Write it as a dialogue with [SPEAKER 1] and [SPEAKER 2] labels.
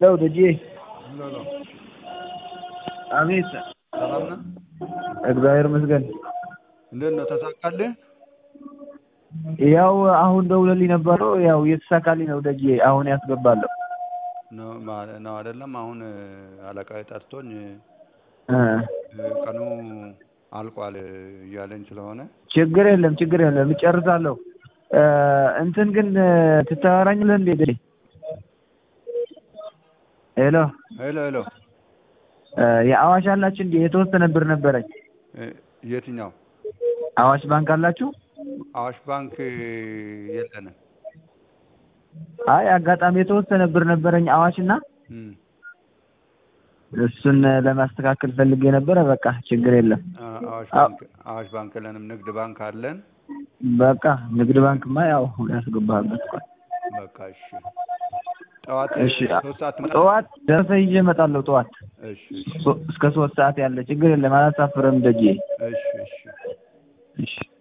[SPEAKER 1] ለው ደጄ
[SPEAKER 2] ሄሎ
[SPEAKER 1] አቤት
[SPEAKER 2] ሰላም ነህ?
[SPEAKER 1] እግዚአብሔር ይመስገን።
[SPEAKER 2] እንዴት ነው ተሳካልህ?
[SPEAKER 1] ያው አሁን ደውለልኝ ነበር ያው እየተሳካልኝ ነው ደጄ አሁን ያስገባለሁ
[SPEAKER 2] ነው አይደለም አሁን አለቃዬ ጠርቶኝ ቀኑ አልቋል እያለኝ ስለሆነ
[SPEAKER 1] ችግር የለም እጨርሳለሁ። እንትን ግን ትታወራኛለህ እንዴ ደጄ? ሄሎ የአዋሽ አላችሁ እንዴ? የተወሰነ ብር ነበረኝ።
[SPEAKER 2] የትኛው
[SPEAKER 1] አዋሽ ባንክ አላችሁ?
[SPEAKER 2] አዋሽ ባንክ የለንም።
[SPEAKER 1] አይ አጋጣሚ የተወሰነ ብር ነበረኝ አዋሽና እሱን ለማስተካከል ፈልጌ ነበረ። በቃ ችግር የለም።
[SPEAKER 2] አዋሽ ባንክ የለንም። ንግድ ባንክ አለን።
[SPEAKER 1] በቃ ንግድ ባንክማ ያው ያስገባህበት እኮ
[SPEAKER 2] በቃ እሺ። ጠዋት 3 ሰዓት
[SPEAKER 1] ጠዋት ደርሰህ ይዤ እመጣለሁ። ጠዋት እስከ 3 ሰዓት ያለ ችግር የለም። አላሳፍርም ደጄ።
[SPEAKER 2] እሺ